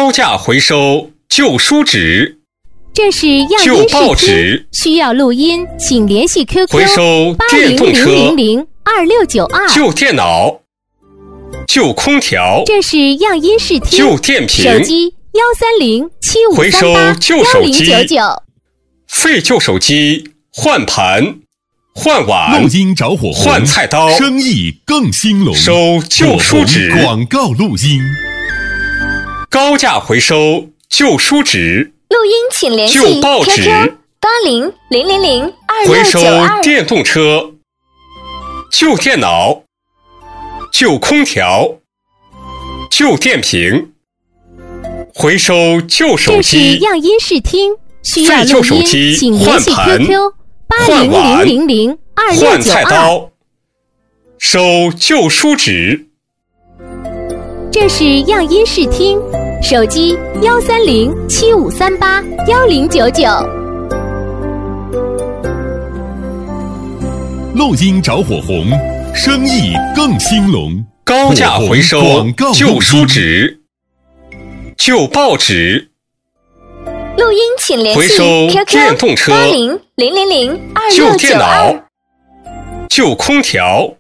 高价回收旧书纸、 这是样旧音报试听， 纸， 需要录音，请联系 QQ 回收电动车、 80002692。 旧电脑、旧空调、 这是样音试听， 旧电瓶， 手机回收旧手机 13075381099。 废旧手机换盘、换碗、 录音着火红， 换菜刀， 生意更兴隆。 收旧书纸火红广告录音， 高价回收旧书纸、 录音请联系旧报纸 QQ 80002692。 回收电动车、旧电脑、旧空调、旧电瓶，回收旧手这是机、 样音试听，需要废旧录音， 手机请联系换盘 QQ 换碗换菜 80002692。 刀，收旧书纸。 这是样音试听，手机13075381099。 录音着火红，生意更兴隆。 高价回收火红广告录音旧书纸、旧报纸， 录音请联系回收 QQ 电动车、 80002692。 旧电脑、旧空调、